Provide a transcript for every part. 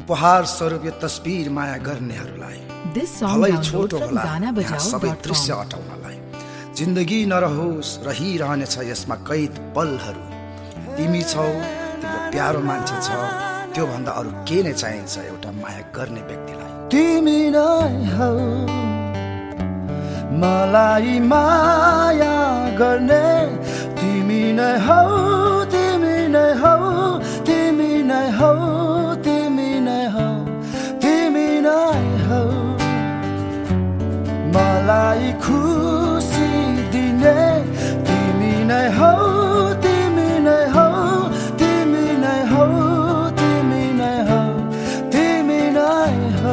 उपहार स्वरूप यो तस्बिर माया गर्नेहरूलाई भलै छोटो होला यहाँ सबै दृश्य अटाउनलाई जिन्दगी नरहोस् रहिरहनेछ यसमा कैद पलहरू तिमी छौ तिम्रो प्यारो मान्छे छ त्यो भन्दा अरू के नै चाहिन्छ एउटा माया गर्ने व्यक्तिलाई तिमी नै हौ मलाई माया गर्ने तिमी नै हौ तिमी नै हौ तिमी नै हौ तिमी नै हौ तिमी नै हौ मलाई खुसी दिने तिमी नै हौ तिमी नै हौ तिमी नै हौ तिमी नै हौ तिमी नै हौ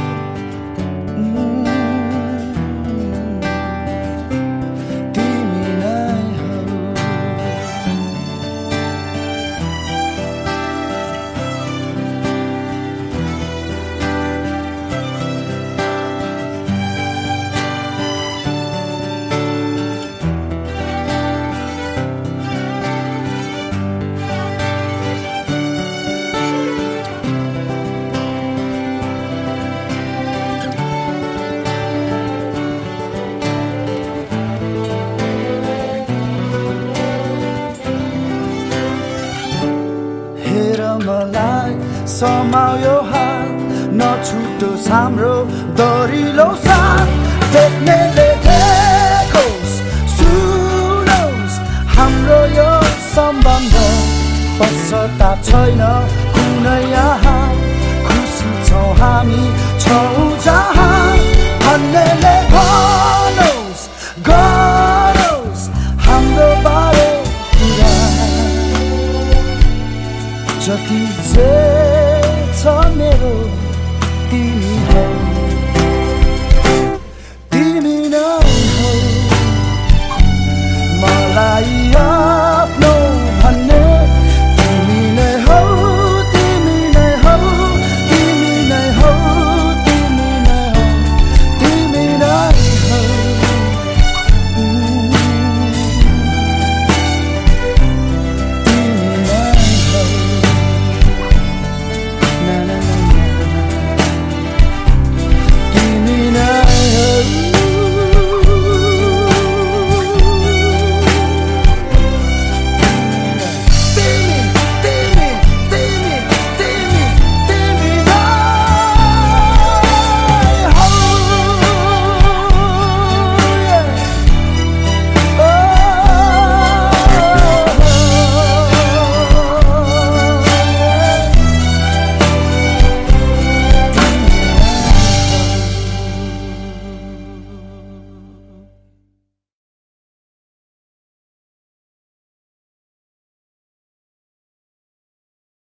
मलाई समायो हात नछुटोस् हाम्रो दरिलो साथ देख्नेले देखोस् सुनोस् हाम्रो यो सम्बन्ध पश्चाताप छैन कुनै यहाँ खुसी छौँ हामी छौँ जहाँ भन्नेले भनोस् गरोस् हाम्रो बारे कुरा जति जे छ मेरो तिमी हौ